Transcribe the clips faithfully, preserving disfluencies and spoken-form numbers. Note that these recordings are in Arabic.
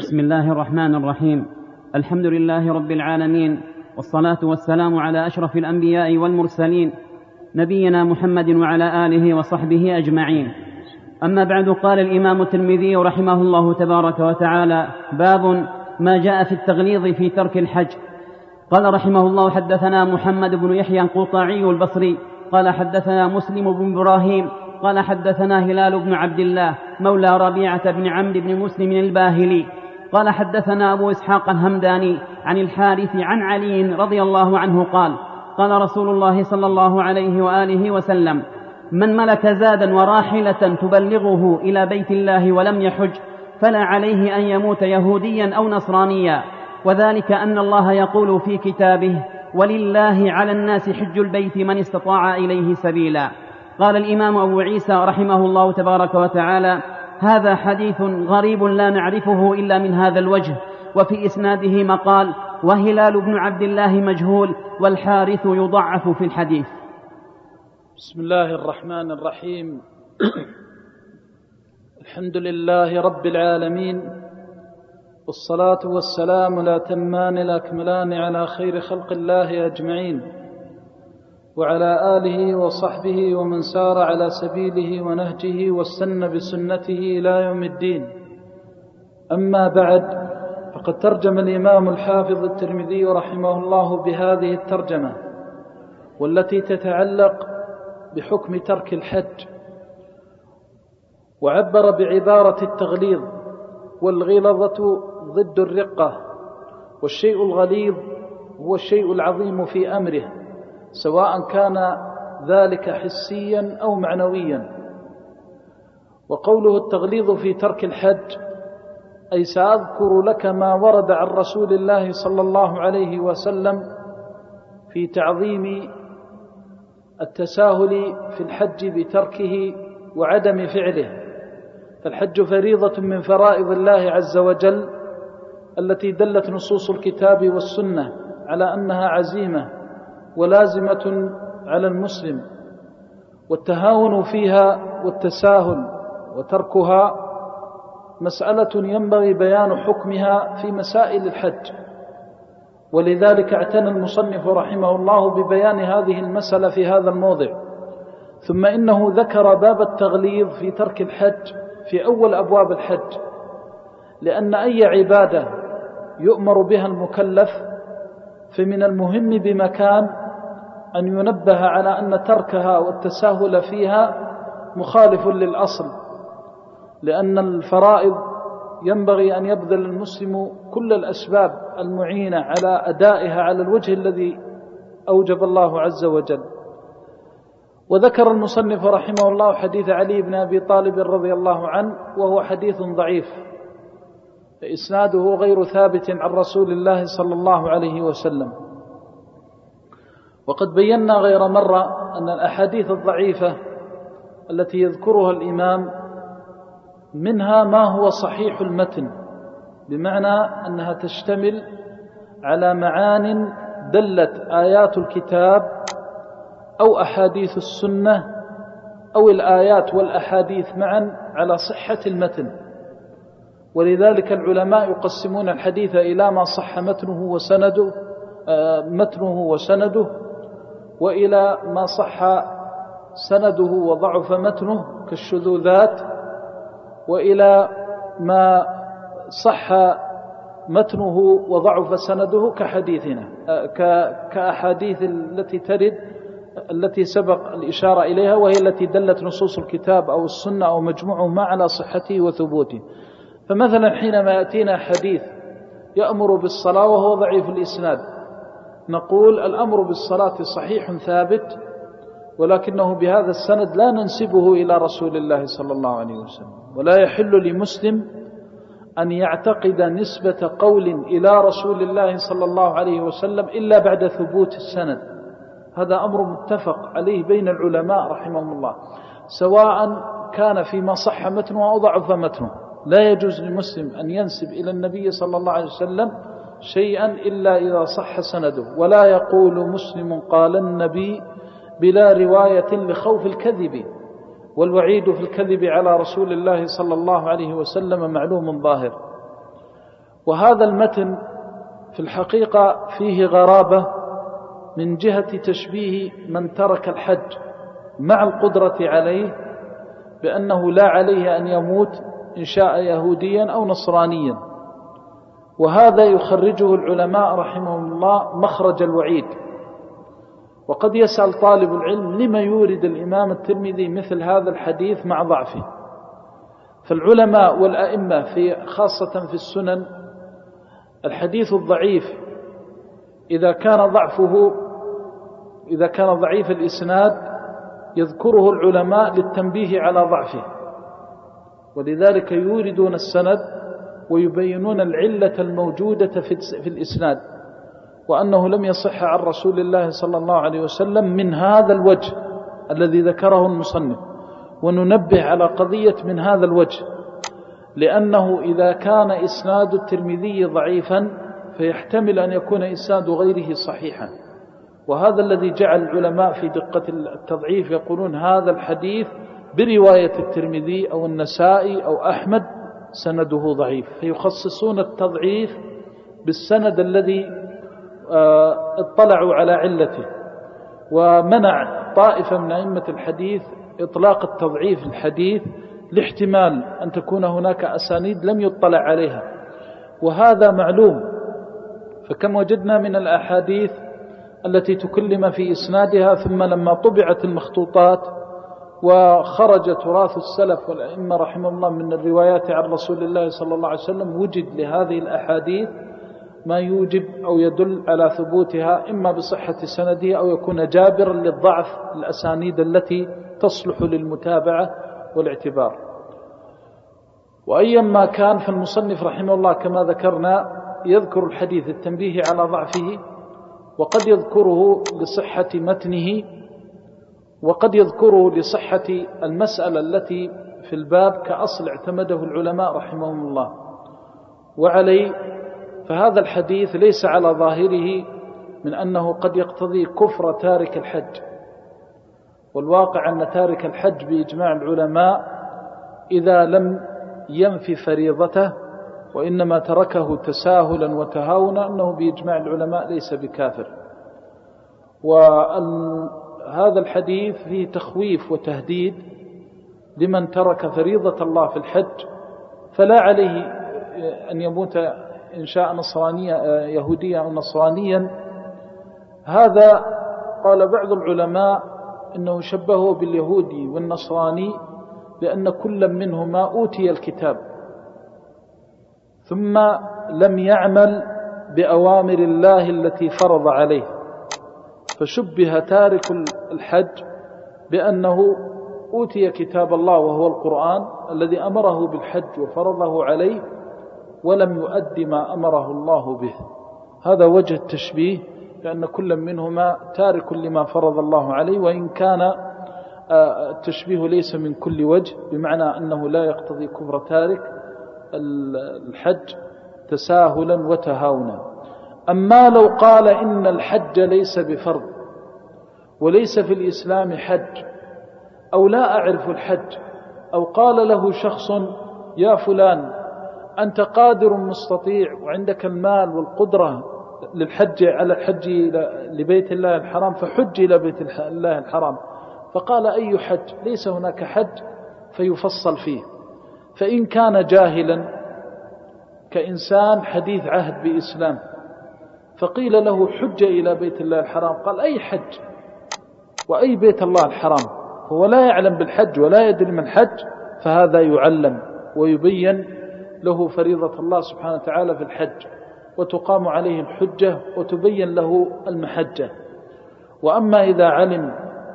بسم الله الرحمن الرحيم. الحمد لله رب العالمين، والصلاة والسلام على أشرف الأنبياء والمرسلين، نبينا محمد وعلى آله وصحبه أجمعين. أما بعد، قال الإمام الترمذي رحمه الله تبارك وتعالى: باب ما جاء في التغليظ في ترك الحج. قال رحمه الله: حدثنا محمد بن يحيى القطاعي البصري قال حدثنا مسلم بن إبراهيم قال حدثنا هلال بن عبد الله مولى ربيعة بن عمرو بن مسلم الباهلي قال حدثنا أبو إسحاق الهمداني عن الحارث عن علي رضي الله عنه قال: قال رسول الله صلى الله عليه وآله وسلم: من ملك زادا وراحلة تبلغه إلى بيت الله ولم يحج فلا عليه أن يموت يهوديا أو نصرانيا، وذلك أن الله يقول في كتابه: ولله على الناس حج البيت من استطاع إليه سبيلا. قال الإمام أبو عيسى رحمه الله تبارك وتعالى: هذا حديث غريب لا نعرفه إلا من هذا الوجه، وفي إسناده مقال، وهلال بن عبد الله مجهول، والحارث يضعف في الحديث. بسم الله الرحمن الرحيم. الحمد لله رب العالمين، والصلاة والسلام الأتمان الأكملان على خير خلق الله أجمعين، وعلى آله وصحبه ومن سار على سبيله ونهجه واستنى بسنته إلى يوم الدين. أما بعد، فقد ترجم الإمام الحافظ الترمذي رحمه الله بهذه الترجمة، والتي تتعلق بحكم ترك الحج، وعبر بعبارة التغليظ، والغلظة ضد الرقة، والشيء الغليظ هو الشيء العظيم في أمره، سواء كان ذلك حسيا أو معنويا. وقوله التغليظ في ترك الحج أي سأذكر لك ما ورد عن رسول الله صلى الله عليه وسلم في تعظيم التساهل في الحج بتركه وعدم فعله. فالحج فريضة من فرائض الله عز وجل، التي دلت نصوص الكتاب والسنة على أنها عزيمة ولازمة على المسلم، والتهاون فيها والتساهل وتركها مسألة ينبغي بيان حكمها في مسائل الحج، ولذلك اعتنى المصنف رحمه الله ببيان هذه المسألة في هذا الموضع. ثم إنه ذكر باب التغليظ في ترك الحج في أول أبواب الحج، لأن أي عبادة يؤمر بها المكلف فمن المهم بمكان أن ينبه على أن تركها والتساهل فيها مخالف للأصل، لأن الفرائض ينبغي أن يبذل المسلم كل الأسباب المعينة على أدائها على الوجه الذي أوجب الله عز وجل. وذكر المصنف رحمه الله حديث علي بن أبي طالب رضي الله عنه، وهو حديث ضعيف، إسناده غير ثابت عن رسول الله صلى الله عليه وسلم. وقد بينا غير مرة أن الأحاديث الضعيفة التي يذكرها الإمام منها ما هو صحيح المتن، بمعنى أنها تشتمل على معان دلت آيات الكتاب أو أحاديث السنة أو الآيات والأحاديث معا على صحة المتن. ولذلك العلماء يقسمون الحديث إلى ما صح متنه وسنده متنه وسنده وإلى ما صح سنده وضعف متنه كالشذوذات، وإلى ما صح متنه وضعف سنده كحديثنا كأحاديث التي ترد التي سبق الإشارة إليها، وهي التي دلت نصوص الكتاب أو السنة أو مجموعهما على صحته وثبوته. فمثلا حينما يأتينا حديث يأمر بالصلاة وهو ضعيف الإسناد، نقول الأمر بالصلاة صحيح ثابت، ولكنه بهذا السند لا ننسبه إلى رسول الله صلى الله عليه وسلم. ولا يحل لمسلم أن يعتقد نسبة قول إلى رسول الله صلى الله عليه وسلم إلا بعد ثبوت السند. هذا أمر متفق عليه بين العلماء رحمهم الله، سواء كان فيما صح متنه أو ضعف متنه. لا يجوز للمسلم أن ينسب إلى النبي صلى الله عليه وسلم شيئا إلا إذا صح سنده. ولا يقول مسلم قال النبي بلا رواية لخوف الكذب، والوعيد في الكذب على رسول الله صلى الله عليه وسلم معلوم ظاهر. وهذا المتن في الحقيقة فيه غرابة من جهة تشبيه من ترك الحج مع القدرة عليه بأنه لا عليه أن يموت إن شاء يهوديا أو نصرانيا، وهذا يخرجه العلماء رحمهم الله مخرج الوعيد. وقد يسأل طالب العلم لما يورد الإمام الترمذي مثل هذا الحديث مع ضعفه. فالعلماء والأئمة في خاصة في السنن الحديث الضعيف إذا كان ضعفه إذا كان ضعيف الإسناد يذكره العلماء للتنبيه على ضعفه، ولذلك يوردون السند ويبينون العلة الموجودة في الإسناد، وأنه لم يصح عن رسول الله صلى الله عليه وسلم من هذا الوجه الذي ذكره المصنف، وننبه على قضية من هذا الوجه، لأنه إذا كان إسناد الترمذي ضعيفا فيحتمل أن يكون إسناد غيره صحيحا، وهذا الذي جعل العلماء في دقة التضعيف يقولون هذا الحديث برواية الترمذي أو النسائي أو أحمد سنده ضعيف، فيخصصون التضعيف بالسند الذي اطلعوا على علته. ومنع طائفة من أئمة الحديث إطلاق التضعيف الحديث لاحتمال أن تكون هناك أسانيد لم يطلع عليها، وهذا معلوم. فكم وجدنا من الأحاديث التي تكلم في إسنادها، ثم لما طبعت المخطوطات وخرج تراث السلف والأئمة رحمه الله من الروايات عن رسول الله صلى الله عليه وسلم، وجد لهذه الأحاديث ما يوجب أو يدل على ثبوتها، إما بصحة سنده أو يكون جابرا للضعف الأسانيد التي تصلح للمتابعة والاعتبار. وأيما كان فالمصنف رحمه الله كما ذكرنا يذكر الحديث التنبيه على ضعفه، وقد يذكره لصحة متنه، وقد يذكره لصحة المسألة التي في الباب كأصل اعتمده العلماء رحمهم الله. وعليه فهذا الحديث ليس على ظاهره من أنه قد يقتضي كفر تارك الحج، والواقع أن تارك الحج بإجماع العلماء إذا لم ينفي فريضته وإنما تركه تساهلا وتهاونا أنه بإجماع العلماء ليس بكافر. وهذا الحديث فيه تخويف وتهديد لمن ترك فريضة الله في الحج، فلا عليه أن يموت إن شاء نصرانيا يهوديا أو نصرانيا. هذا قال بعض العلماء إنه شبهه باليهودي والنصراني لأن كل منهما أوتي الكتاب ثم لم يعمل بأوامر الله التي فرض عليه، فشبه تارك الحج بأنه أوتي كتاب الله وهو القرآن الذي أمره بالحج وفرضه عليه ولم يؤدي ما أمره الله به. هذا وجه التشبيه، لأن كل منهما تارك لما فرض الله عليه، وإن كان التشبيه ليس من كل وجه، بمعنى أنه لا يقتضي كفر تارك الحج تساهلا وتهاونا. أما لو قال إن الحج ليس بفرض وليس في الإسلام حج، أو لا أعرف الحج، أو قال له شخص يا فلان أنت قادر مستطيع وعندك المال والقدرة للحج على الحج لبيت الله الحرام فحج إلى بيت الله الحرام، فقال أي حج؟ ليس هناك حج، فيفصل فيه. فإن كان جاهلا كإنسان حديث عهد بإسلام فقيل له حج إلى بيت الله الحرام، قال أي حج وأي بيت الله الحرام، هو لا يعلم بالحج ولا يدري من الحج، فهذا يعلم ويبين له فريضة الله سبحانه وتعالى في الحج، وتقام عليه الحجة وتبين له المحجة. وأما إذا علم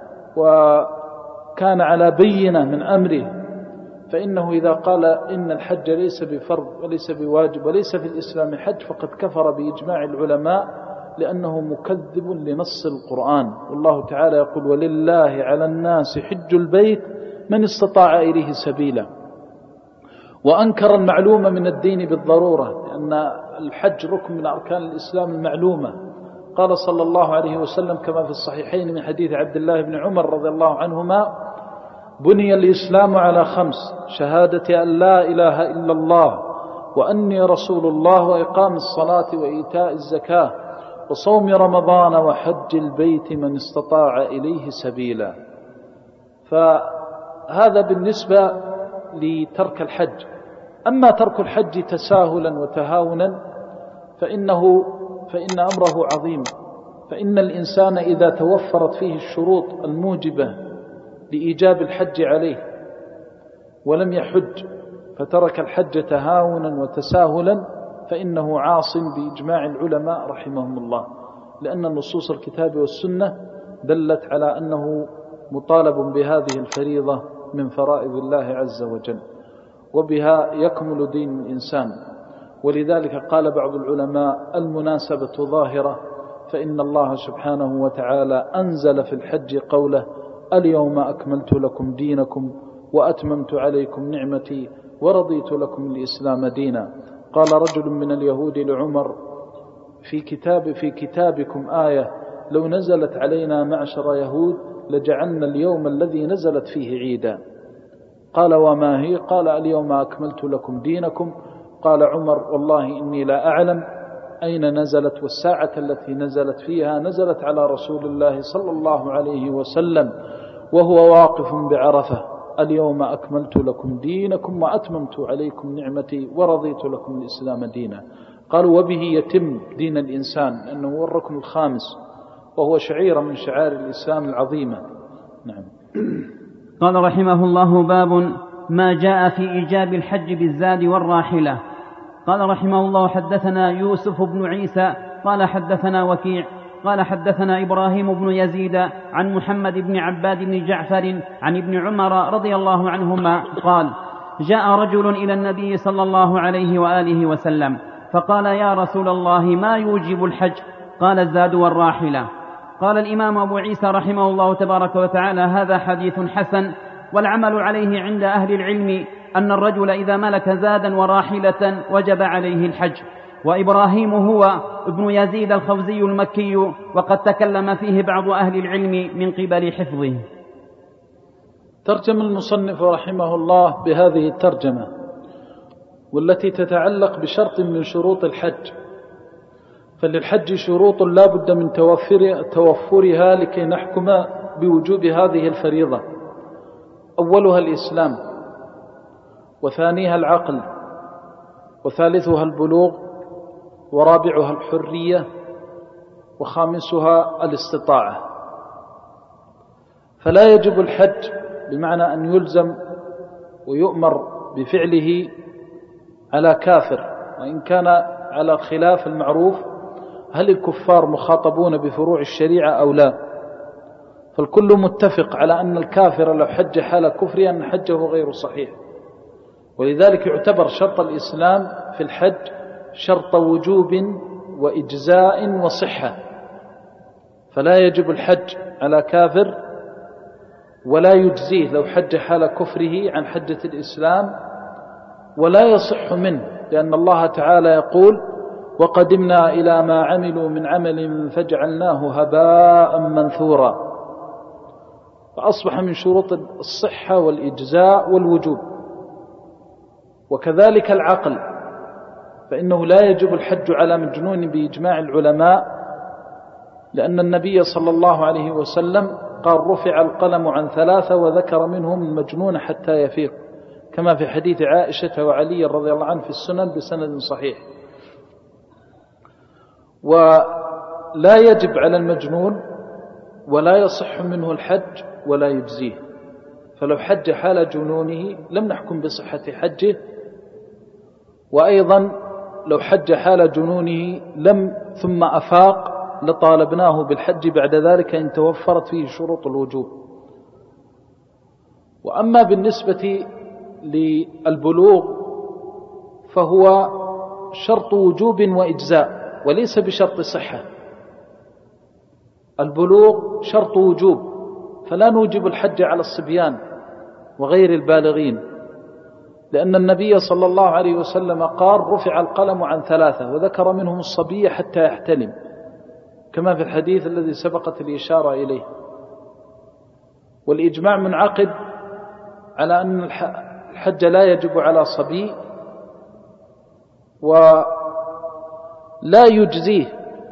وكان على بينة من أمره، فإنه إذا قال إن الحج ليس بفرض وليس بواجب وليس في الإسلام حج فقد كفر بإجماع العلماء، لأنه مكذب لنص القرآن. والله تعالى يقول ولله على الناس حج البيت من استطاع إليه سبيلا. وأنكر المعلومة من الدين بالضرورة، لأن الحج ركن من أركان الإسلام المعلومة. قال صلى الله عليه وسلم كما في الصحيحين من حديث عبد الله بن عمر رضي الله عنهما بني الإسلام على خمس: شهادة أن لا إله إلا الله وأني رسول الله وإقام الصلاة وإيتاء الزكاة وصوم رمضان وحج البيت من استطاع إليه سبيلا. فهذا بالنسبة لترك الحج. أما ترك الحج تساهلا وتهاونا فإنه فإن أمره عظيم، فإن الإنسان إذا توفرت فيه الشروط الموجبة لإيجاب الحج عليه ولم يحج فترك الحج تهاونا وتساهلا فإنه عاص بإجماع العلماء رحمهم الله، لأن النصوص الكتاب والسنة دلت على أنه مطالب بهذه الفريضة من فرائض الله عز وجل، وبها يكمل دين الإنسان. ولذلك قال بعض العلماء المناسبة ظاهرة، فإن الله سبحانه وتعالى أنزل في الحج قوله اليوم أكملت لكم دينكم وأتممت عليكم نعمتي ورضيت لكم الإسلام دينا. قال رجل من اليهود لعمر في كتاب في كتابكم آية لو نزلت علينا معشر يهود لجعلنا اليوم الذي نزلت فيه عيدا. قال وما هي؟ قال اليوم أكملت لكم دينكم. قال عمر والله إني لا أعلم أين نزلت، والساعة التي نزلت فيها نزلت على رسول الله صلى الله عليه وسلم وهو واقف بعرفة اليوم أكملت لكم دينكم وأتممت عليكم نعمتي ورضيت لكم الإسلام دينا. قالوا وبه يتم دين الإنسان، أنه هو الركن الخامس وهو شعيرة من شعائر الإسلام العظيمة. نعم. قال رحمه الله باب ما جاء في إيجاب الحج بالزاد والراحلة. قال رحمه الله حدثنا يوسف بن عيسى قال حدثنا وكيع قال حدثنا إبراهيم بن يزيد عن محمد بن عباد بن جعفر عن ابن عمر رضي الله عنهما قال جاء رجل إلى النبي صلى الله عليه وآله وسلم فقال يا رسول الله ما يوجب الحج؟ قال الزاد والراحلة. قال الإمام أبو عيسى رحمه الله تبارك وتعالى هذا حديث حسن، والعمل عليه عند أهل العلم أن الرجل إذا ملك زادا وراحلة وجب عليه الحج. وإبراهيم هو ابن يزيد الخوزي المكي، وقد تكلم فيه بعض أهل العلم من قبل حفظه. ترجم المصنف رحمه الله بهذه الترجمة، والتي تتعلق بشرط من شروط الحج. فللحج شروط لا بد من توفر توفرها لكي نحكم بوجوب هذه الفريضة. أولها الإسلام، وثانيها العقل، وثالثها البلوغ، ورابعها الحرية، وخامسها الاستطاعة. فلا يجب الحج بمعنى أن يلزم ويؤمر بفعله على كافر، وإن كان على خلاف المعروف هل الكفار مخاطبون بفروع الشريعة أو لا. فالكل متفق على أن الكافر لو حج حال كفره أن حجه غير صحيح، ولذلك يعتبر شرط الإسلام في الحج شرط وجوب وإجزاء وصحة. فلا يجب الحج على كافر، ولا يجزيه لو حج حال كفره عن حجة الإسلام، ولا يصح منه، لأن الله تعالى يقول وقدمنا إلى ما عملوا من عمل فجعلناه هباء منثورا. فأصبح من شروط الصحة والإجزاء والوجوب. وكذلك العقل، فإنه لا يجب الحج على مجنون بإجماع العلماء، لأن النبي صلى الله عليه وسلم قال رفع القلم عن ثلاثة وذكر منهم المجنون حتى يفيق، كما في حديث عائشة وعلي رضي الله عنه في السنن بسند صحيح. ولا يجب على المجنون ولا يصح منه الحج ولا يجزيه. فلو حج حال جنونه لم نحكم بصحة حجه، وأيضا لو حج حال جنونه لم ثم أفاق لطالبناه بالحج بعد ذلك إن توفرت فيه شروط الوجوب. وأما بالنسبة للبلوغ فهو شرط وجوب وإجزاء وليس بشرط صحة. البلوغ شرط وجوب، فلا نوجب الحج على الصبيان وغير البالغين، لأن النبي صلى الله عليه وسلم قال رفع القلم عن ثلاثة وذكر منهم الصبي حتى يحتلم، كما في الحديث الذي سبقت الإشارة إليه. والإجماع منعقد على أن الحج لا يجب على صبي ولا يجزيه،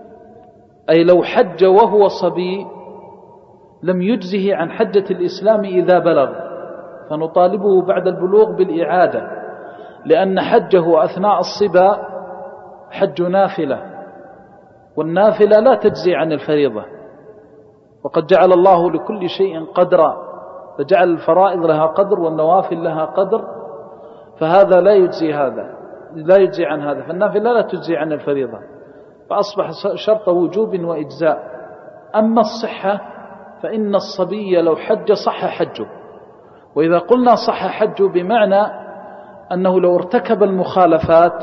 أي لو حج وهو صبي لم يجزه عن حجة الإسلام إذا بلغ، فنطالبه بعد البلوغ بالإعادة، لأن حجه أثناء الصبا حج نافلة، والنافلة لا تجزي عن الفريضة، وقد جعل الله لكل شيء قدرا، فجعل الفرائض لها قدر والنوافل لها قدر، فهذا لا يجزي هذا لا يجزي عن هذا، فالنافلة لا تجزي عن الفريضة، فأصبح شرط وجوب وإجزاء. أما الصحة فإن الصبي لو حج صح حجه، وإذا قلنا صح حجه بمعنى أنه لو ارتكب المخالفات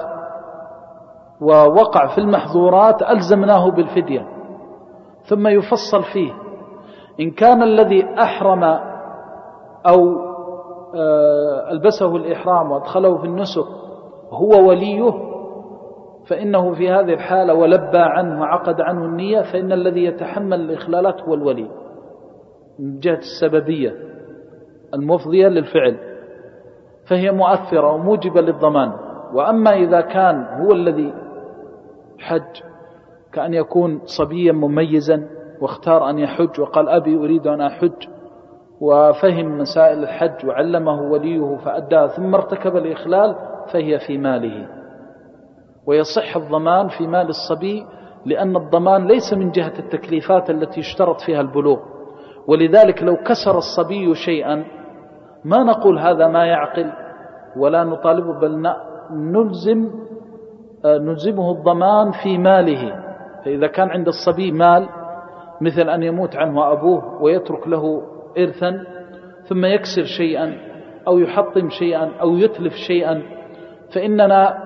ووقع في المحظورات ألزمناه بالفدية، ثم يفصل فيه إن كان الذي أحرم أو ألبسه الإحرام وأدخله في النسك هو وليه، فإنه في هذه الحالة ولبى عنه وعقد عنه النية، فإن الذي يتحمل الإخلالات هو الولي من جهة السببية المفضية للفعل، فهي مؤثرة وموجبة للضمان. وأما إذا كان هو الذي حج، كأن يكون صبيا مميزا واختار أن يحج وقال أبي أريد أن أحج، وفهم مسائل الحج وعلمه وليه فأدى ثم ارتكب الإخلال، فهي في ماله، ويصح الضمان في مال الصبي، لأن الضمان ليس من جهة التكليفات التي يشترط فيها البلوغ. ولذلك لو كسر الصبي شيئا ما نقول هذا ما يعقل ولا نطالبه، بل نلزم نلزمه الضمان في ماله. فإذا كان عند الصبي مال، مثل أن يموت عنه أبوه ويترك له إرثا، ثم يكسر شيئا أو يحطم شيئا أو يتلف شيئا، فإننا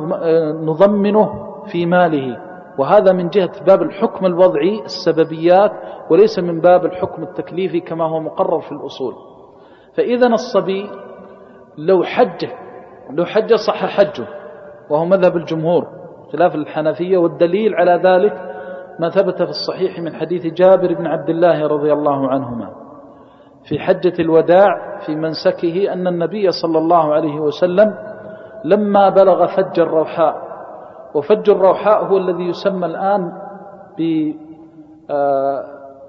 نضمنه في ماله، وهذا من جهة باب الحكم الوضعي السببيات، وليس من باب الحكم التكليفي كما هو مقرر في الأصول. فإذا الصبي لو حج لو حج صح حجه، وهو مذهب الجمهور خلاف الحنفية، والدليل على ذلك ما ثبت في الصحيح من حديث جابر بن عبد الله رضي الله عنهما في حجة الوداع في منسكه، أن النبي صلى الله عليه وسلم لما بلغ فج الروحاء، وفج الروحاء هو الذي يسمى الآن ب آه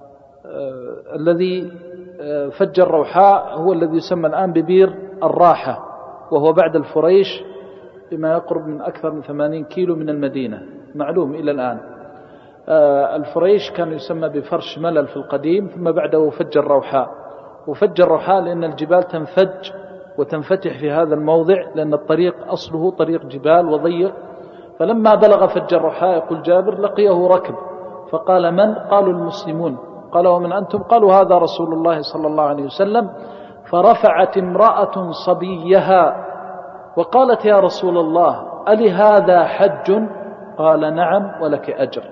آه الذي آه فج الروحاء هو الذي يسمى الآن ببير الراحة، وهو بعد الفريش بما يقرب من أكثر من ثمانين كيلو من المدينة، معلوم إلى الآن. آه الفريش كان يسمى بفرش ملل في القديم، ثم بعده فج الروحاء. وفج الروحاء لأن الجبال تنفج وتنفتح في هذا الموضع، لأن الطريق أصله طريق جبال وضيق. فلما بلغ فج الروحاء يقول جابر لقيه ركب، فقال من؟ قالوا المسلمون. قال ومن أنتم؟ قالوا هذا رسول الله صلى الله عليه وسلم. فرفعت امرأة صبيها وقالت يا رسول الله ألي هذا حج؟ قال نعم ولك أجر.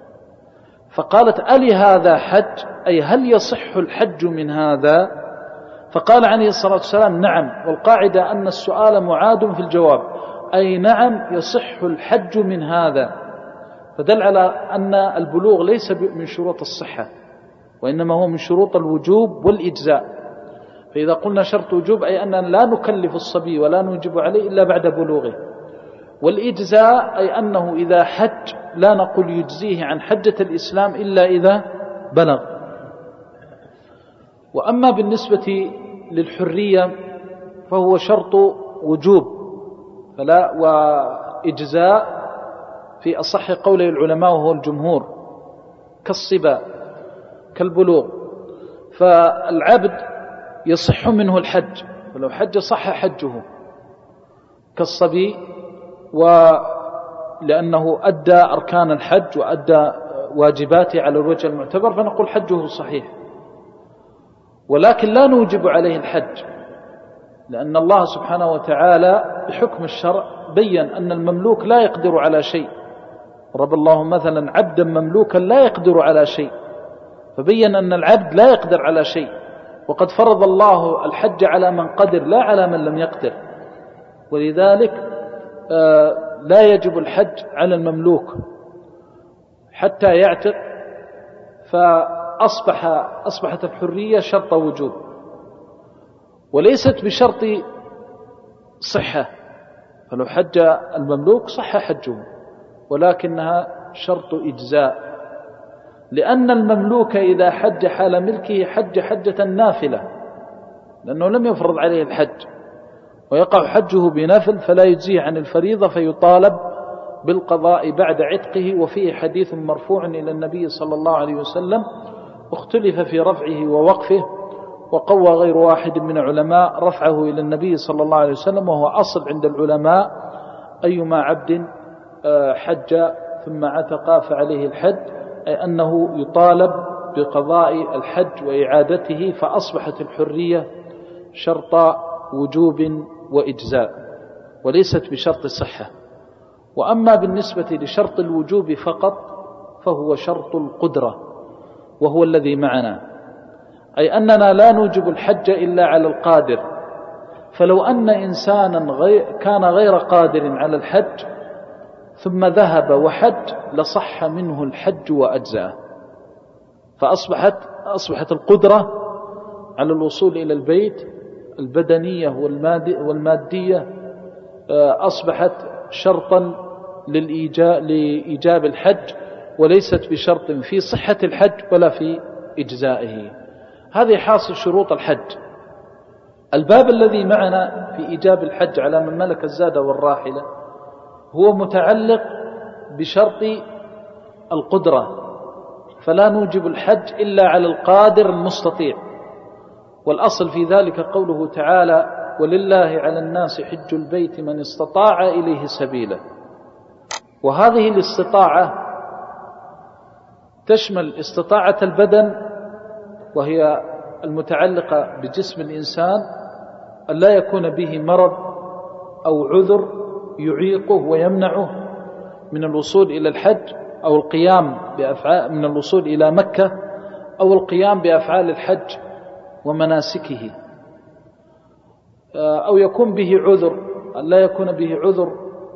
فقالت ألي هذا حج، أي هل يصح الحج من هذا؟ فقال عليه الصلاة والسلام نعم، والقاعدة أن السؤال معاد في الجواب، أي نعم يصح الحج من هذا، فدل على أن البلوغ ليس من شروط الصحة، وإنما هو من شروط الوجوب والإجزاء. فإذا قلنا شرط وجوب أي أننا لا نكلف الصبي ولا نوجب عليه إلا بعد بلوغه، والإجزاء أي أنه إذا حج لا نقول يجزيه عن حجة الإسلام إلا إذا بلغ. وأما بالنسبة للحرية فهو شرط وجوب فلا وإجزاء في أصح قولي العلماء وهو الجمهور، كالصبا كالبلوغ. فالعبد يصح منه الحج، ولو حج صح حجه كالصبي، ولأنه أدى أركان الحج وأدى واجباته على الوجه المعتبر فنقول حجه صحيح. ولكن لا نوجب عليه الحج، لأن الله سبحانه وتعالى بحكم الشرع بيّن أن المملوك لا يقدر على شيء. ضرب الله مثلا عبدا مملوكا لا يقدر على شيء، فبين أن العبد لا يقدر على شيء، وقد فرض الله الحج على من قدر لا على من لم يقدر. ولذلك لا يجب الحج على المملوك حتى يعتق، فأصبح أصبحت الحرية شرط وجوب وليست بشرط صحة، فلو حج المملوك صح حجه، ولكنها شرط إجزاء، لأن المملوك إذا حج حال ملكه حج حجة نافلة، لأنه لم يفرض عليه الحج، ويقع حجه بنفل فلا يجزيه عن الفريضة، فيطالب بالقضاء بعد عتقه. وفيه حديث مرفوع إلى النبي صلى الله عليه وسلم اختلف في رفعه ووقفه، وقوى غير واحد من العلماء رفعه إلى النبي صلى الله عليه وسلم، وهو أصل عند العلماء أيما عبد حج ثم عتق فعليه الحج، أي أنه يطالب بقضاء الحج وإعادته، فأصبحت الحرية شرط وجوب وإجزاء وليست بشرط صحة. وأما بالنسبة لشرط الوجوب فقط فهو شرط القدرة، وهو الذي معنا، أي أننا لا نوجب الحج إلا على القادر. فلو أن إنسانا غير كان غير قادر على الحج ثم ذهب وحج لصح منه الحج وأجزاء، فأصبحت أصبحت القدرة على الوصول إلى البيت البدنية والمادية أصبحت شرطا لإيجاب الحج، وليست بشرط في صحة الحج ولا في إجزائه. هذه حاصل شروط الحج. الباب الذي معنا في إيجاب الحج على من ملك الزاد والراحلة هو متعلق بشرط القدرة، فلا نوجب الحج إلا على القادر المستطيع. والأصل في ذلك قوله تعالى: ولله على الناس حج البيت من استطاع إليه سبيلا. وهذه الاستطاعة تشمل استطاعة البدن، وهي المتعلقة بجسم الإنسان، أن لا يكون به مرض أو عذر يعيقه ويمنعه من الوصول إلى الحج، أو القيام بأفعال من الوصول إلى مكة، أو القيام بأفعال الحج ومناسكه، أو يكون به عذر، أن لا يكون به عذر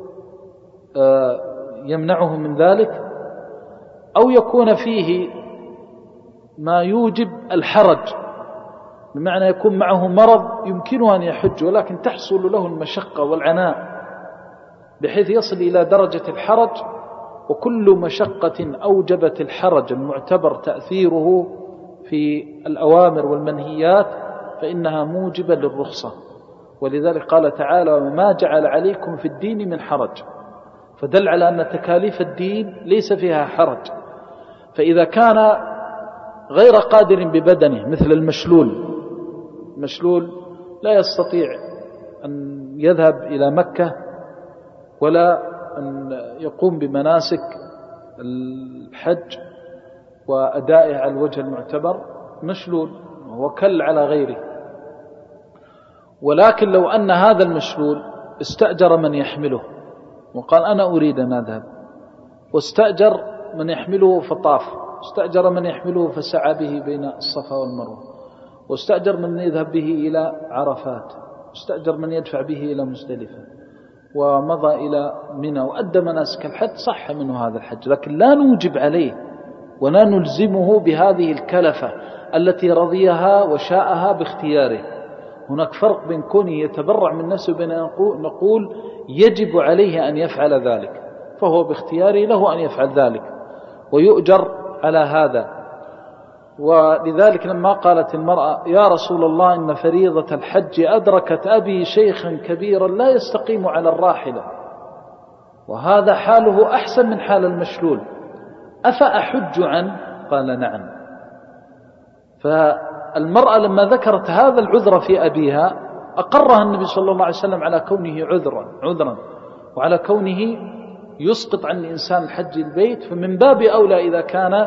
يمنعه من ذلك، أو يكون فيه ما يوجب الحرج، بمعنى يكون معه مرض يمكنه أن يحج ولكن تحصل له المشقة والعناء بحيث يصل إلى درجة الحرج. وكل مشقة أوجبت الحرج المعتبر تأثيره في الأوامر والمنهيات فإنها موجبة للرخصة. ولذلك قال تعالى: وما جعل عليكم في الدين من حرج، فدل على أن تكاليف الدين ليس فيها حرج. فإذا كان غير قادر ببدنه مثل المشلول، المشلول لا يستطيع أن يذهب إلى مكة ولا أن يقوم بمناسك الحج وأدائه على الوجه المعتبر، مشلول وكل على غيره. ولكن لو أن هذا المشلول استأجر من يحمله وقال: أنا أريد أن أذهب، واستأجر من يحمله فطاف، استأجر من يحمله فسعى به بين الصفا والمروة، واستأجر من يذهب به إلى عرفات، استأجر من يدفع به إلى مزدلفة، ومضى إلى منى وأدى مناسك الحج، صح منه هذا الحج. لكن لا نوجب عليه ولا نلزمه بهذه الكلفة التي رضيها وشاءها باختياره. هناك فرق بين كونه يتبرع من نفسه وبين نقول يجب عليه أن يفعل ذلك، فهو باختياره له أن يفعل ذلك ويؤجر على هذا. ولذلك لما قالت المرأة: يا رسول الله إن فريضة الحج أدركت أبي شيخا كبيرا لا يستقيم على الراحلة، وهذا حاله أحسن من حال المشلول، أفأحج عنه؟ قال: نعم. فالمرأة لما ذكرت هذا العذر في أبيها أقرها النبي صلى الله عليه وسلم على كونه عذرا عذرا وعلى كونه يسقط عن الإنسان الحج البيت، فمن باب أولى إذا كان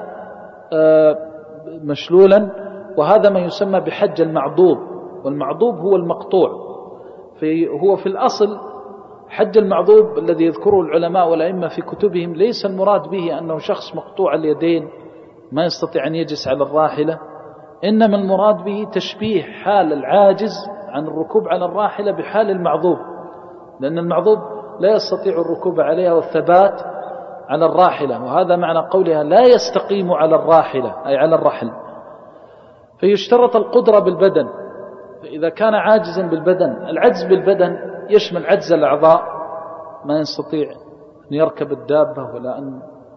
مشلولا. وهذا ما يسمى بحج المعضوب، والمعضوب هو المقطوع. هو في الأصل حج المعضوب الذي يذكره العلماء والأئمة في كتبهم ليس المراد به أنه شخص مقطوع اليدين ما يستطيع أن يجلس على الراحلة، إنما المراد به تشبيه حال العاجز عن الركوب على الراحلة بحال المعضوب، لأن المعضوب لا يستطيع الركوب عليها والثبات على الراحلة، وهذا معنى قولها لا يستقيم على الراحلة أي على الرحل. فيشترط القدرة بالبدن، فإذا كان عاجزا بالبدن، العجز بالبدن يشمل عجز الأعضاء ما يستطيع أن يركب الدابة ولا أن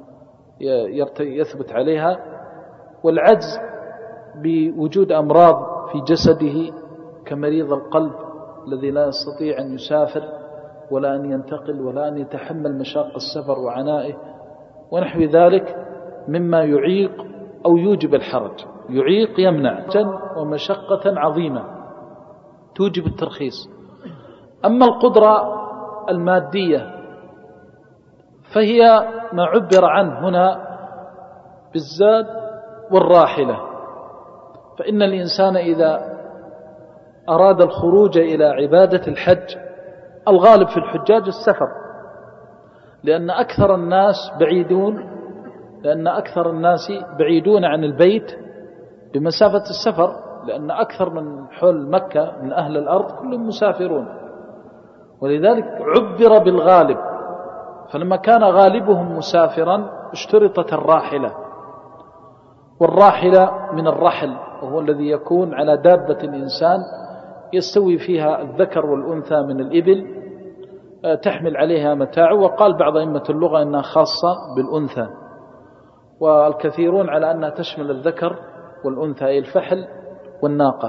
يثبت عليها، والعجز بوجود أمراض في جسده كمريض القلب الذي لا يستطيع أن يسافر ولا أن ينتقل ولا أن يتحمل مشاق السفر وعنائه ونحو ذلك مما يعيق أو يوجب الحرج. يعيق يمنع ومشقة عظيمة توجب الترخيص. أما القدرة المادية فهي ما عبر عنه هنا بالزاد والراحلة. فإن الإنسان إذا أراد الخروج إلى عبادة الحج، الغالب في الحجاج السفر، لأن أكثر الناس بعيدون لأن أكثر الناس بعيدون عن البيت بمسافة السفر، لأن أكثر من حول مكة من أهل الأرض كلهم مسافرون، ولذلك عبر بالغالب. فلما كان غالبهم مسافرا اشترطت الراحلة، والراحلة من الرحل وهو الذي يكون على دابة الإنسان يستوي فيها الذكر والأنثى من الإبل تحمل عليها متاع. وقال بعض أئمة اللغة أنها خاصة بالأنثى، والكثيرون على أنها تشمل الذكر والأنثى أي الفحل والناقة.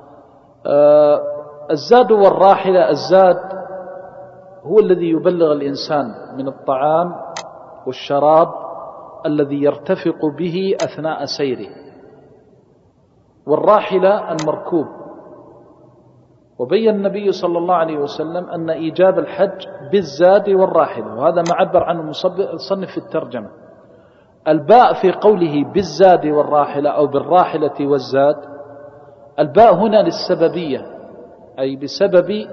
الزاد والراحلة، الزاد هو الذي يبلغ الإنسان من الطعام والشراب الذي يرتفق به أثناء سيره، والراحلة المركوب. وبين النبي صلى الله عليه وسلم أن إيجاب الحج بالزاد والراحلة، وهذا ما عبر عنه المصنف في الترجمة. الباء في قوله بالزاد والراحلة أو بالراحلة والزاد، الباء هنا للسببية، أي بسبب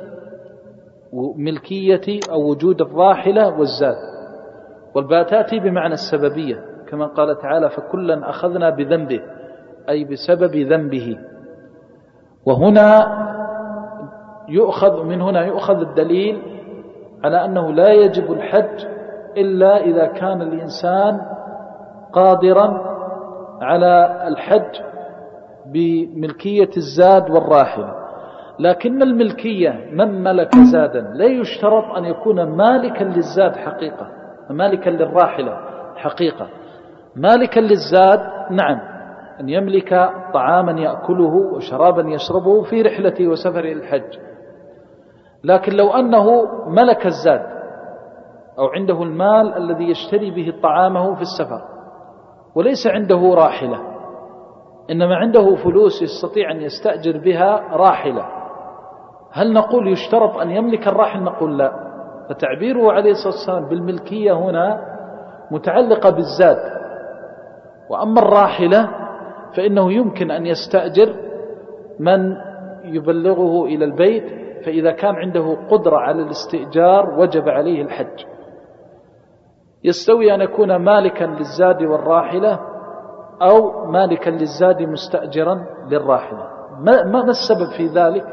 ملكية أو وجود الراحلة والزاد، والباء تأتي بمعنى السببية كما قال تعالى فكلا أخذنا بذنبه، أي بسبب ذنبه. وهنا يؤخذ من هنا يؤخذ الدليل على أنه لا يجب الحج إلا إذا كان الإنسان قادرا على الحج بملكية الزاد والراحلة. لكن الملكية من ملك زادا لا يشترط أن يكون مالكا للزاد حقيقة، مالكا للراحلة حقيقة. مالكا للزاد نعم، أن يملك طعاما يأكله وشرابا يشربه في رحلته وسفره الحج. لكن لو أنه ملك الزاد أو عنده المال الذي يشتري به طعامه في السفر وليس عنده راحلة، إنما عنده فلوس يستطيع أن يستأجر بها راحلة، هل نقول يشترط أن يملك الراحل؟ نقول لا. فتعبيره عليه الصلاة والسلام بالملكية هنا متعلقة بالزاد. وأما الراحلة فإنه يمكن أن يستأجر من يبلغه إلى البيت، فإذا كان عنده قدرة على الاستئجار وجب عليه الحج. يستوي أن يكون مالكا للزاد والراحلة أو مالكا للزاد مستأجرا للراحلة. ما, ما السبب في ذلك؟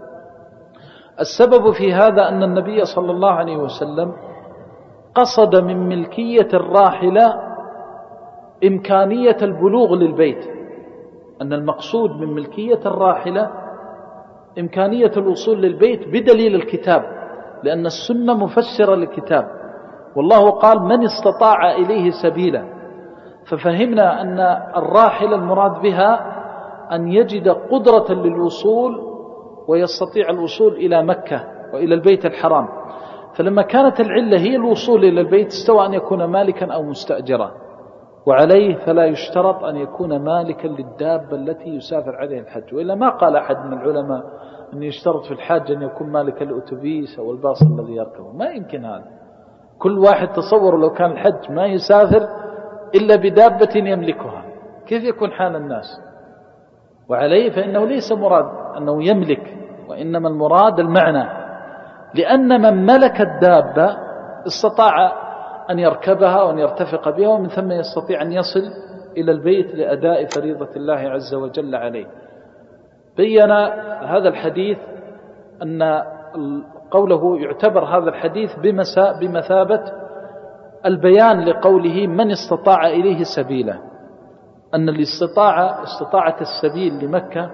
السبب في هذا أن النبي صلى الله عليه وسلم قصد من ملكية الراحلة إمكانية البلوغ للبيت، أن المقصود من ملكية الراحلة إمكانية الوصول للبيت بدليل الكتاب، لأن السنة مفسرة للكتاب، والله قال من استطاع إليه سبيلا. ففهمنا أن الراحلة المراد بها أن يجد قدرة للوصول ويستطيع الوصول إلى مكة وإلى البيت الحرام. فلما كانت العلة هي الوصول إلى البيت استوى أن يكون مالكا أو مستأجرا، وعليه فلا يشترط أن يكون مالكا للدابة التي يسافر عليها الحج. وإلا ما قال أحد من العلماء أن يشترط في الحج أن يكون مالكا للأتوبيس أو الباص الذي يركبه، ما يمكن هذا. كل واحد تصور لو كان الحج ما يسافر إلا بدابة يملكها، كيف يكون حال الناس؟ وعليه فإنه ليس مراد أنه يملك، وإنما المراد المعنى، لأن من ملك الدابة استطاع أن يركبها وأن يرتفق بها، ومن ثم يستطيع أن يصل إلى البيت لأداء فريضة الله عز وجل عليه. بيّن هذا الحديث أن قوله يعتبر هذا الحديث بمثابة البيان لقوله من استطاع إليه سبيلا، أن الاستطاعة استطاعة السبيل لمكة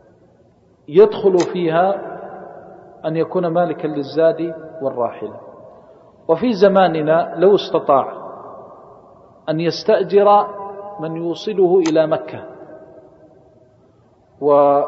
يدخل فيها أن يكون مالكا للزاد والراحلة. وفي زماننا لو استطاع أن يستأجر من يوصله إلى مكة و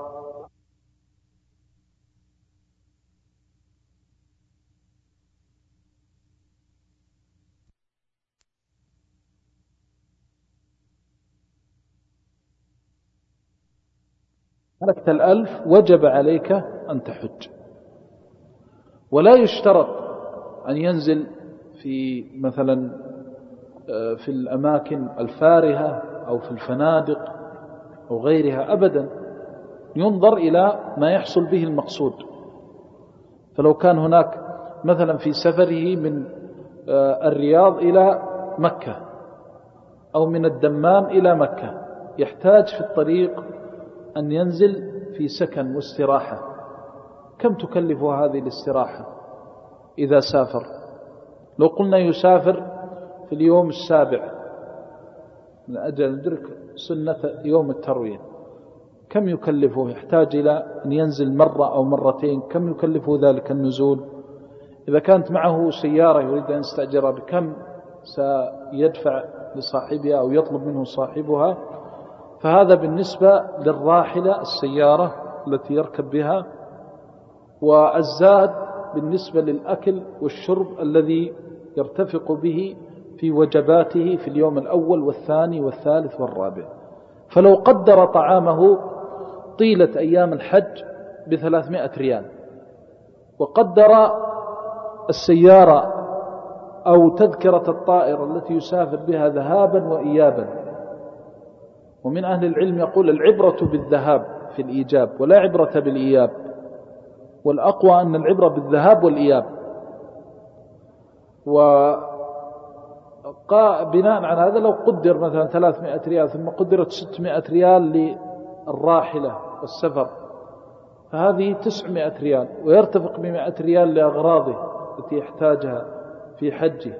ملكت الألف وجب عليك أن تحج، ولا يشترط أن ينزل في مثلا في الأماكن الفارهة أو في الفنادق أو غيرها أبدا، ينظر إلى ما يحصل به المقصود. فلو كان هناك مثلا في سفره من الرياض إلى مكة أو من الدمام إلى مكة، يحتاج في الطريق أن ينزل في سكن واستراحة، كم تكلف هذه الاستراحة إذا سافر؟ لو قلنا يسافر في اليوم السابع من أجل ندرك سنة يوم التروية، كم يكلفه؟ يحتاج إلى أن ينزل مرة أو مرتين، كم يكلفه ذلك النزول؟ إذا كانت معه سيارة يريد أن يستأجرها، بكم سيدفع لصاحبها أو يطلب منه صاحبها؟ فهذا بالنسبة للراحلة السيارة التي يركب بها، والزاد بالنسبة للأكل والشرب الذي يرتفق به في وجباته في اليوم الأول والثاني والثالث والرابع. فلو قدر طعامه طيلة أيام الحج بثلاثمائة ريال، وقدر السيارة أو تذكرة الطائرة التي يسافر بها ذهابا وإيابا، ومن أهل العلم يقول العبرة بالذهاب في الإيجاب ولا عبرة بالإياب، والأقوى أن العبرة بالذهاب والإياب. وبناء على هذا لو قدر مثلا ثلاثمائة ريال ثم قدرت ستمائة ريال للراحلة والسفر، فهذه تسعمائة ريال، ويرتفق بمائة ريال لأغراضه التي يحتاجها في حجه.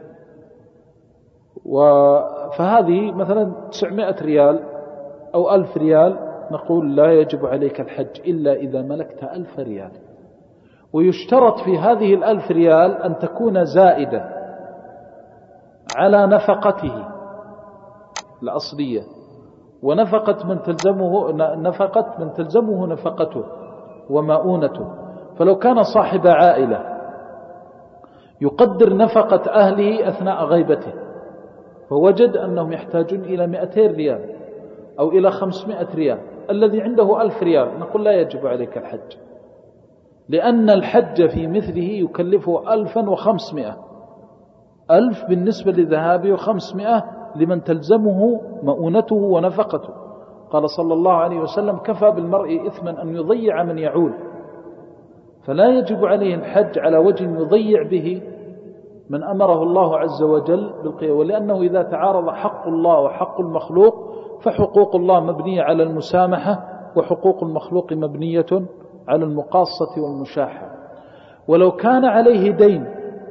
فهذه مثلا تسعمائة ريال أو ألف ريال، نقول لا يجب عليك الحج إلا إذا ملكت ألف ريال. ويشترط في هذه الألف ريال أن تكون زائدة على نفقته الأصلية، ونفقة من تلزمه نفقة من تلزمه نفقته ومؤونته. فلو كان صاحب عائلة يقدر نفقة أهله أثناء غيبته، فوجد أنهم يحتاجون إلى مئتين ريال أو إلى خمسمائة ريال، الذي عنده ألف ريال نقول لا يجب عليك الحج، لأن الحج في مثله يكلفه ألفا وخمسمائة، ألف بالنسبة لذهابه وخمسمائة لمن تلزمه مؤونته ونفقته. قال صلى الله عليه وسلم كفى بالمرء إثما أن يضيع من يعول، فلا يجب عليه الحج على وجه يضيع به من أمره الله عز وجل بالقيام. ولأنه إذا تعارض حق الله وحق المخلوق فحقوق الله مبنية على المسامحة، وحقوق المخلوق مبنية على المقاصة والمشاحة. ولو كان عليه دين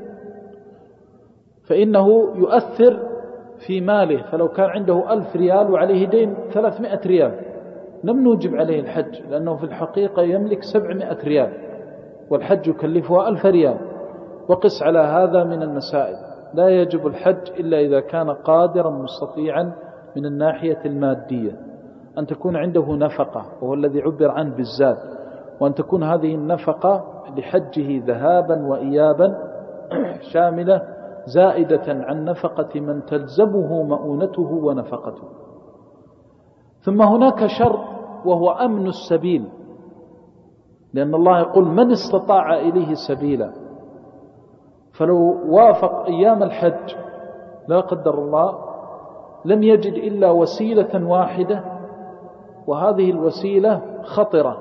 فإنه يؤثر في ماله، فلو كان عنده ألف ريال وعليه دين ثلاثمائة ريال لم نوجب عليه الحج، لأنه في الحقيقة يملك سبعمائة ريال والحج يكلفها ألف ريال. وقس على هذا من المسائل. لا يجب الحج إلا إذا كان قادرا مستطيعا من الناحية المادية، أن تكون عنده نفقة وهو الذي عبر عنه بالزاد، وأن تكون هذه النفقة لحجه ذهابا وإيابا شاملة زائدة عن نفقة من تلزمه مؤونته ونفقته. ثم هناك شرط وهو أمن السبيل، لأن الله يقول من استطاع إليه سبيلا. فلو وافق أيام الحج لا قدر الله لم يجد إلا وسيلة واحدة، وهذه الوسيلة خطرة،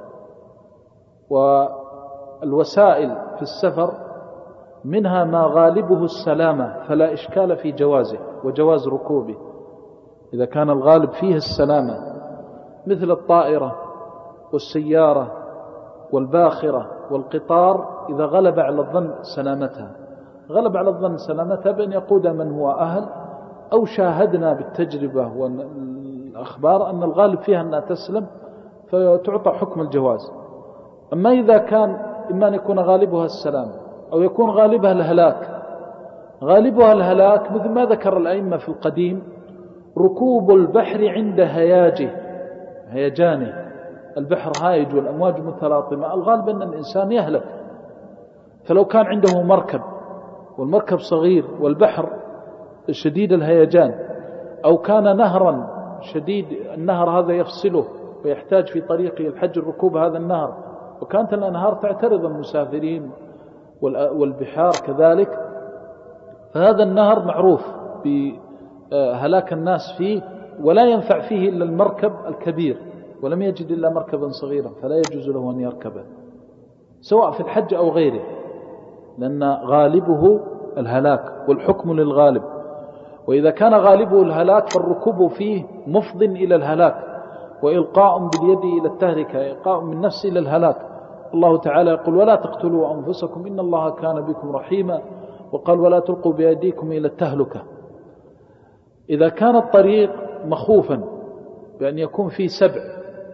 والوسائل في السفر منها ما غالبه السلامة فلا إشكال في جوازه وجواز ركوبه إذا كان الغالب فيه السلامة، مثل الطائرة والسيارة والباخرة والقطار إذا غلب على الظن سلامتها. غلب على الظن سلامتها بأن يقود من هو أهل، أو شاهدنا بالتجربة والأخبار أن الغالب فيها أنها تسلم فتعطى حكم الجواز. أما إذا كان إما أن يكون غالبها السلام أو يكون غالبها الهلاك. غالبها الهلاك مثل ما ذكر الأئمة في القديم: ركوب البحر عند هياجه، هيجانه، البحر هايج والأمواج متلاطمة، الغالب أن الإنسان يهلك. فلو كان عنده مركب والمركب صغير والبحر شديد الهيجان، أو كان نهرا شديد النهر هذا يفصله ويحتاج في طريقه الحج ركوب هذا النهر، وكانت الأنهار تعترض المسافرين والبحار كذلك، فهذا النهر معروف بهلاك الناس فيه، ولا ينفع فيه إلا المركب الكبير، ولم يجد إلا مركبا صغيرا فلا يجوز له أن يركبه سواء في الحج أو غيره، لأن غالبه الهلاك والحكم للغالب. وإذا كان غالبه الهلاك فالركوب فيه مفض إلى الهلاك، وإلقاء باليد إلى التهلكة، إلقاء من نفس إلى الهلاك. الله تعالى يقول: ولا تقتلوا أنفسكم إن الله كان بكم رحيما، وقال: ولا تلقوا بأيديكم إلى التهلكة. إذا كان الطريق مخوفا بأن يكون فيه سبع،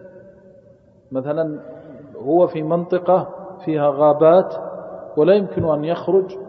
مثلا هو في منطقة فيها غابات ولا يمكن أن يخرج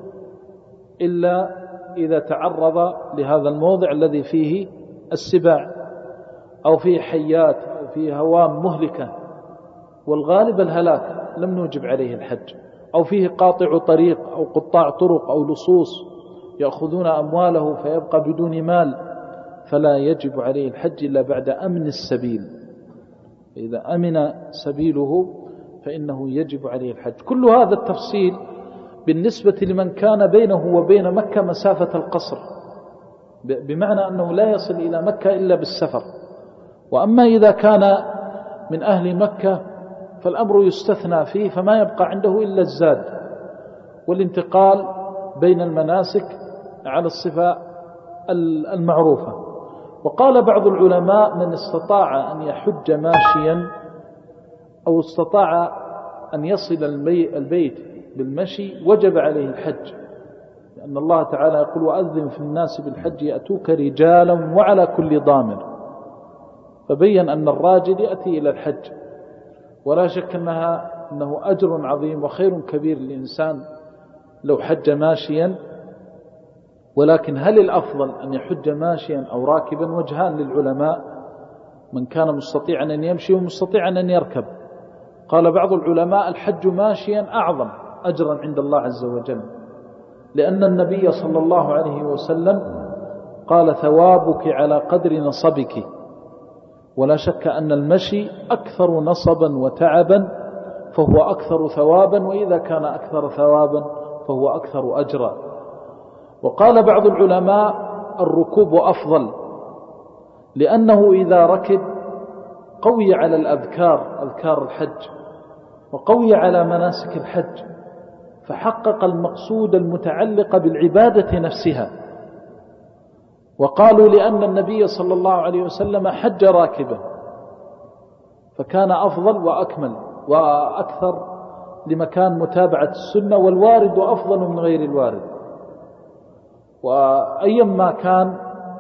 إلا إذا تعرض لهذا الموضع الذي فيه السباع، أو فيه حيات، أو فيه هوام مهلكة والغالب الهلاك، لم نوجب عليه الحج. أو فيه قاطع طريق أو قطاع طرق أو لصوص يأخذون أمواله فيبقى بدون مال، فلا يجب عليه الحج إلا بعد أمن السبيل. إذا أمن سبيله فإنه يجب عليه الحج. كل هذا التفصيل بالنسبة لمن كان بينه وبين مكة مسافة القصر، بمعنى أنه لا يصل إلى مكة إلا بالسفر. وأما إذا كان من أهل مكة فالأمر يستثنى فيه، فما يبقى عنده إلا الزاد والانتقال بين المناسك على الصفة المعروفة. وقال بعض العلماء: من استطاع أن يحج ماشيا أو استطاع أن يصل البيت بالمشي وجب عليه الحج، لأن الله تعالى يقول: وأذن في الناس بالحج يأتوك رجالا وعلى كل ضامر. فبين أن الراجل يأتي إلى الحج، ولا شك أنها أنه أجر عظيم وخير كبير للإنسان لو حج ماشيا. ولكن هل الأفضل أن يحج ماشيا أو راكبا؟ وجهان للعلماء: من كان مستطيعا أن يمشي ومستطيعا أن يركب. قال بعض العلماء: الحج ماشيا أعظم أجرا عند الله عز وجل، لأن النبي صلى الله عليه وسلم قال: ثوابك على قدر نصبك. ولا شك أن المشي أكثر نصبا وتعبا فهو أكثر ثوابا، وإذا كان أكثر ثوابا فهو أكثر أجرا. وقال بعض العلماء: الركوب أفضل، لأنه إذا ركب قوي على الأذكار، أذكار الحج، وقوي على مناسك الحج، فحقق المقصود المتعلق بالعبادة نفسها. وقالوا: لأن النبي صلى الله عليه وسلم حج راكبا فكان أفضل وأكمل وأكثر لمكان متابعة السنة، والوارد أفضل من غير الوارد. وأيما كان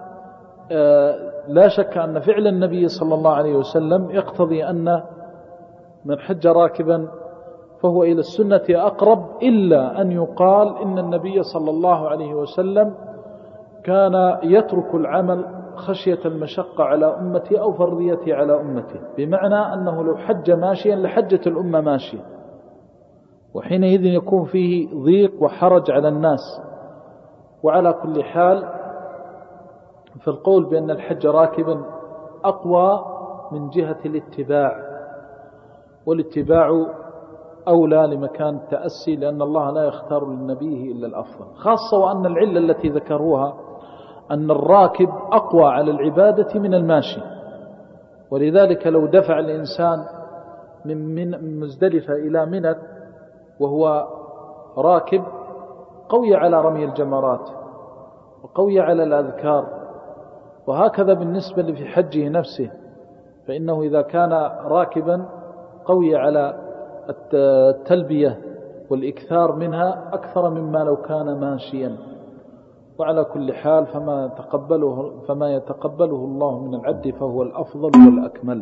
لا شك أن فعل النبي صلى الله عليه وسلم يقتضي أن من حج راكبا فهو إلى السنة أقرب، إلا أن يقال إن النبي صلى الله عليه وسلم كان يترك العمل خشية المشقة على أمتي أو فرضيتي على أمتي، بمعنى أنه لو حج ماشيا لحجت الأمة ماشيا، وحينئذ يكون فيه ضيق وحرج على الناس. وعلى كل حال فالقول بأن الحج راكبا أقوى من جهة الاتباع، والاتباع أولى لمكان التأسي، لأن الله لا يختار للنبيه إلا الأفضل، خاصة وأن العلة التي ذكروها أن الراكب أقوى على العبادة من الماشي. ولذلك لو دفع الإنسان من مزدلفة إلى منى وهو راكب قوي على رمي الجمرات وقوي على الأذكار. وهكذا بالنسبة في حجه نفسه، فإنه إذا كان راكبا قوي على التلبية والإكثار منها أكثر مما لو كان ماشيا. وعلى كل حال فما يتقبله, فما يتقبله الله من العبد فهو الأفضل والأكمل.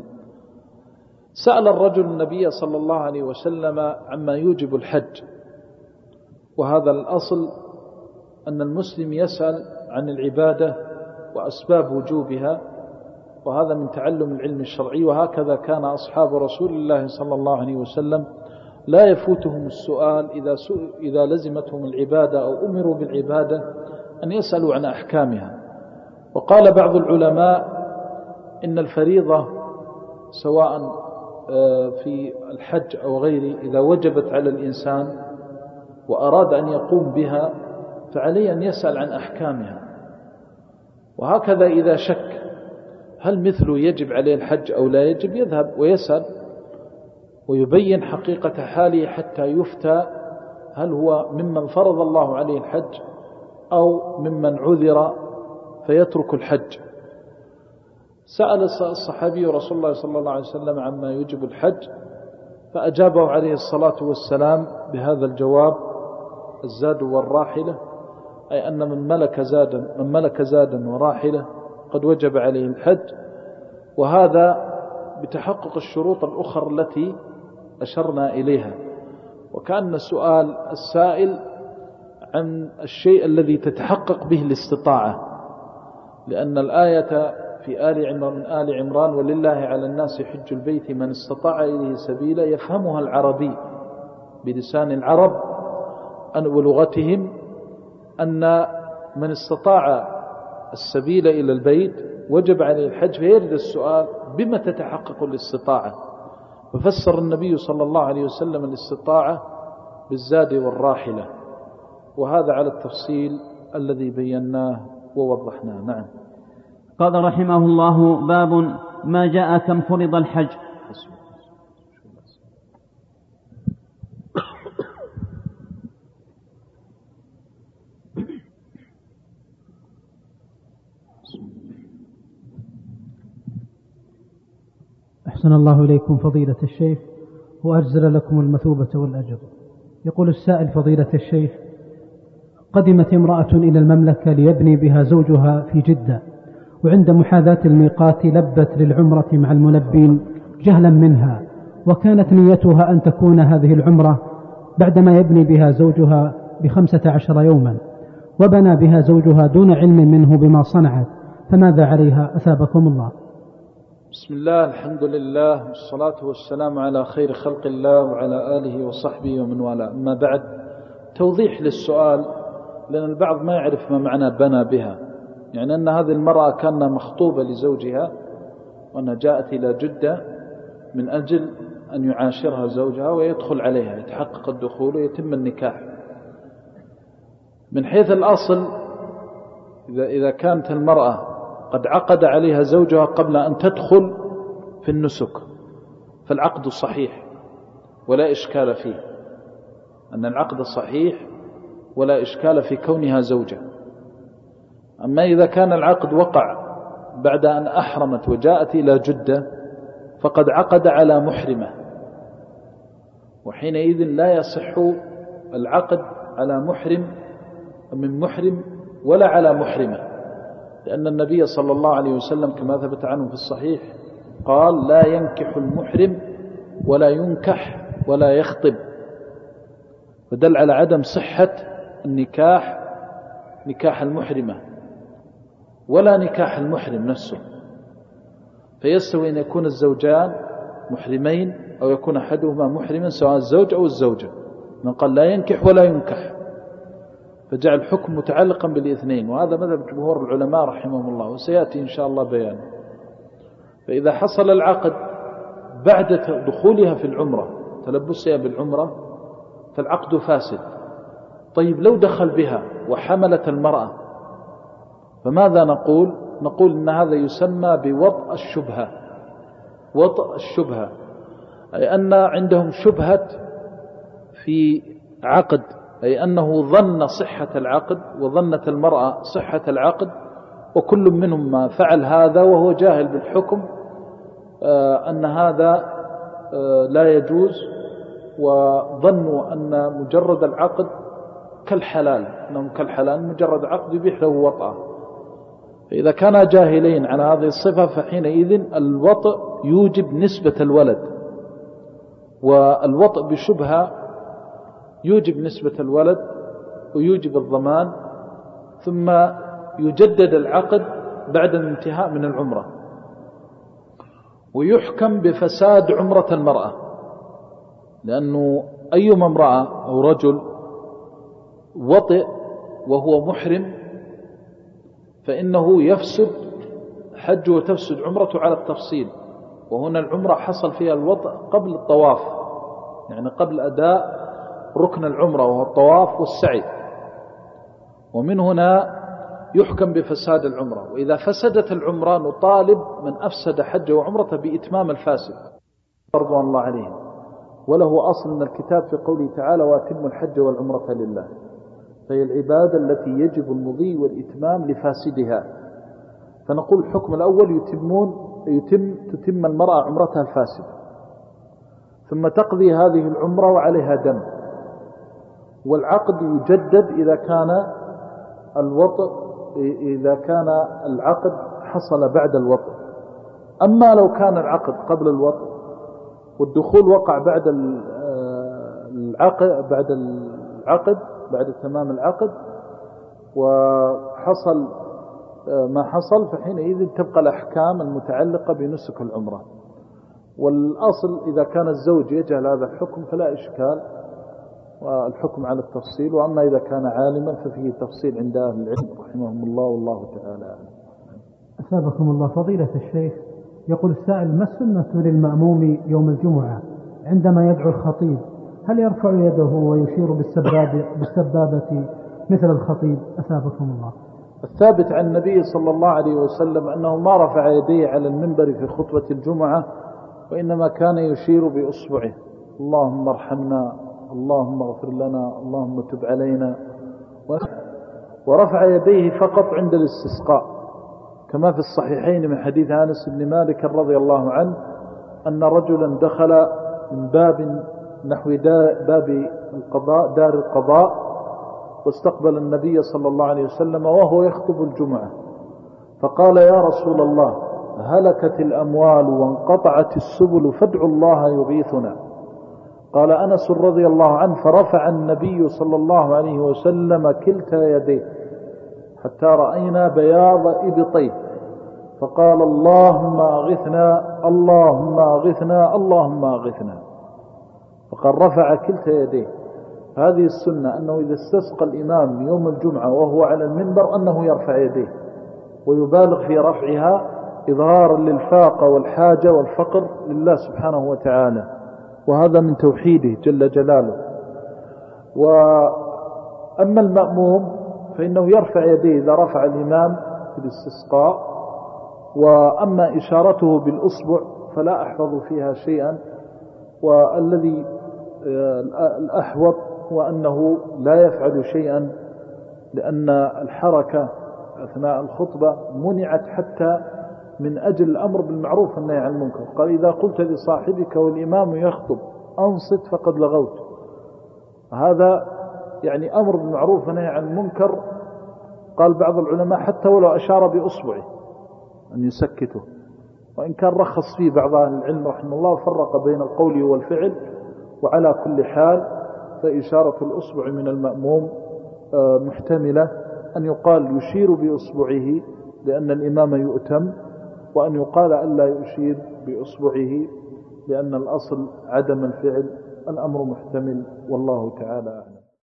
سأل الرجل النبي صلى الله عليه وسلم عما يوجب الحج، وهذا الأصل أن المسلم يسأل عن العبادة وأسباب وجوبها، وهذا من تعلم العلم الشرعي. وهكذا كان أصحاب رسول الله صلى الله عليه وسلم لا يفوتهم السؤال إذا, إذا لزمتهم العبادة أو أمروا بالعبادة أن يسألوا عن أحكامها. وقال بعض العلماء إن الفريضة سواء في الحج أو غيره إذا وجبت على الإنسان وأراد أن يقوم بها فعليه أن يسأل عن أحكامها. وهكذا إذا شك هل مثله يجب عليه الحج أو لا يجب يذهب ويسأل ويبين حقيقة حاله حتى يفتى هل هو ممن فرض الله عليه الحج أو ممن عذر فيترك الحج. سأل الصحابي رسول الله صلى الله عليه وسلم عما يجب الحج فأجابه عليه الصلاة والسلام بهذا الجواب: الزاد والراحلة، أي أن من ملك زادا من ملك زادا وراحلة قد وجب عليه الحج. وهذا بتحقق الشروط الأخرى التي أشرنا إليها. وكأن السؤال السائل عن الشيء الذي تتحقق به الاستطاعة، لأن الآية في آل عمران من آل عمران: ولله على الناس حج البيت من استطاع إليه سبيلا، يفهمها العربي بلسان العرب ولغتهم أن من استطاع السبيل إلى البيت وجب عليه الحج، فيرد السؤال: بما تتحقق الاستطاعة؟ ففسر النبي صلى الله عليه وسلم الاستطاعة بالزاد والراحلة، وهذا على التفصيل الذي بيناه ووضحناه. نعم. قال رحمه الله: باب ما جاء كم فرض الحج. أحسن الله إليكم فضيلة الشيخ وأجزل لكم المثوبة والأجر. يقول السائل: فضيلة الشيخ، قدمت امرأة إلى المملكة ليبني بها زوجها في جدة، وعند محاذاة الميقات لبت للعمرة مع الملبين جهلا منها، وكانت نيتها أن تكون هذه العمرة بعدما يبني بها زوجها بخمسة عشر يوما، وبنى بها زوجها دون علم منه بما صنعت، فماذا عليها أثابكم الله؟ بسم الله، الحمد لله، والصلاة والسلام على خير خلق الله وعلى آله وصحبه ومن والاه. أما بعد، توضيح للسؤال، لأن البعض ما يعرف ما معنى بنى بها. يعني أن هذه المرأة كانت مخطوبة لزوجها وأنها جاءت إلى جدة من أجل أن يعاشرها زوجها ويدخل عليها، يتحقق الدخول ويتم النكاح. من حيث الأصل، إذا إذا كانت المرأة قد عقد عليها زوجها قبل أن تدخل في النسك فالعقد صحيح ولا إشكال فيه، أن العقد صحيح ولا إشكال في كونها زوجة. أما إذا كان العقد وقع بعد أن أحرمت وجاءت إلى جدة فقد عقد على محرمة، وحينئذ لا يصح العقد على محرم من محرم ولا على محرمة، لأن النبي صلى الله عليه وسلم كما ثبت عنه في الصحيح قال: لا ينكح المحرم ولا ينكح ولا يخطب، فدل على عدم صحة النكاح، نكاح المحرمة ولا نكاح المحرم نفسه. فيستوي أن يكون الزوجان محرمين أو يكون أحدهما محرما، سواء الزوج أو الزوجة. من قال لا ينكح ولا ينكح فجعل الحكم متعلقا بالاثنين، وهذا مذهب جمهور العلماء رحمهم الله، وسيأتي إن شاء الله بيانه. فإذا حصل العقد بعد دخولها في العمرة، تلبسها بالعمرة، فالعقد فاسد. طيب لو دخل بها وحملت المرأة فماذا نقول؟ نقول إن هذا يسمى بوطء الشبهة. وطء الشبهة أي أن عندهم شبهة في عقد، أي أنه ظن صحة العقد وظنت المرأة صحة العقد، وكل منهم ما فعل هذا وهو جاهل بالحكم أن هذا لا يجوز، وظنوا أن مجرد العقد كالحلال، أنهم كالحلال مجرد عقد يبيح له وطأ. فإذا كانا جاهلين على هذه الصفة فحينئذ الوطء يوجب نسبة الولد، والوطء بشبهة يوجب نسبة الولد ويوجب الضمان، ثم يجدد العقد بعد الانتهاء من العمرة، ويحكم بفساد عمرة المرأة، لأنه أيما امرأة أو رجل وطئ وهو محرم فإنه يفسد حج وتفسد عمرته على التفصيل. وهنا العمرة حصل فيها الوطء قبل الطواف، يعني قبل أداء ركن العمرة وهو الطواف والسعي، ومن هنا يحكم بفساد العمرة. وإذا فسدت العمرة نطالب من أفسد حج وعمرته بإتمام الفاسد رضوان الله عليهم. وله أصل من الكتاب في قوله تعالى وأتم الحج والعمرة لله، فهي العبادة التي يجب المضي والإتمام لفاسدها. فنقول الحكم الأول يتمون يتم تتم المرأة عمرتها الفاسد، ثم تقضي هذه العمرة وعليها دم، والعقد يجدد إذا كان الوطء إذا كان العقد حصل بعد الوطء. أما لو كان العقد قبل الوطء والدخول وقع بعد العقد بعد العقد بعد تمام العقد وحصل ما حصل، فحينئذ تبقى الأحكام المتعلقة بنسك العمرة. والأصل إذا كان الزوج يجهل هذا الحكم فلا إشكال، والحكم على التفصيل. وأما إذا كان عالما ففيه تفصيل عند أهل العلم رحمهم الله والله تعالى أعلم. أثابكم الله فضيلة الشيخ. يقول السائل: ما السنة للمأموم يوم الجمعة عندما يدعو الخطيب؟ هل يرفع يده ويشير بالسبابة, بالسبابة مثل الخطيب؟ أثابكم الله. الثابت عن النبي صلى الله عليه وسلم أنه ما رفع يديه على المنبر في خطبة الجمعة، وإنما كان يشير بإصبعه: اللهم ارحمنا، اللهم اغفر لنا، اللهم تب علينا. ورفع يديه فقط عند الاستسقاء، كما في الصحيحين من حديث أنس بن مالك رضي الله عنه أن رجلا دخل من باب نحو باب القضاء دار القضاء واستقبل النبي صلى الله عليه وسلم وهو يخطب الجمعة، فقال: يا رسول الله، هلكت الأموال وانقطعت السبل فادعوا الله يغيثنا. قال أنس رضي الله عنه: فرفع النبي صلى الله عليه وسلم كلتا يديه حتى رأينا بياض إبطيه، فقال: اللهم أغثنا، اللهم أغثنا، اللهم أغثنا. فقال رفع كلتا يديه. هذه السنة أنه إذا استسقى الإمام يوم الجمعة وهو على المنبر أنه يرفع يديه ويبالغ في رفعها إظهارا للفاقة والحاجة والفقر لله سبحانه وتعالى، وهذا من توحيده جل جلاله. وأما المأموم فإنه يرفع يديه إذا رفع الإمام في الاستسقاء، وأما إشارته بالأصبع فلا أحفظ فيها شيئا. والذي الأحوط وأنه لا يفعل شيئا، لأن الحركة أثناء الخطبة منعت حتى من أجل الأمر بالمعروف والنهي عن المنكر. قال: إذا قلت لصاحبك والإمام يخطب أنصت فقد لغوت. هذا يعني أمر بالمعروف والنهي عن المنكر. قال بعض العلماء حتى ولو أشار بأصبعه أن يسكته، وإن كان رخص فيه بعض أهل العلم رحمه الله فرق بين القول والفعل. وعلى كل حال فإشارة الأصبع من المأموم محتملة أن يقال يشير بأصبعه لأن الإمام يؤتم، وأن يقال ألا يشير بأصبعه لأن الأصل عدم الفعل. الأمر محتمل والله تعالى أعلم.